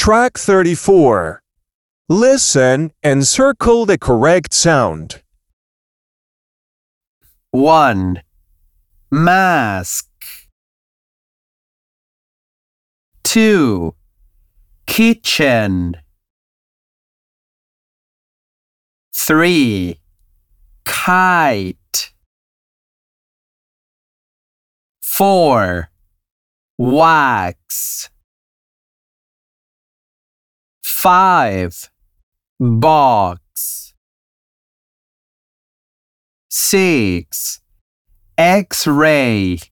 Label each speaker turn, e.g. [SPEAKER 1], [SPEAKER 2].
[SPEAKER 1] Track 34. Listen and circle the correct sound.
[SPEAKER 2] 1. Mask. 2. Kitchen. 3. Kite. 4. Wax. 5. Box. 6. X-ray.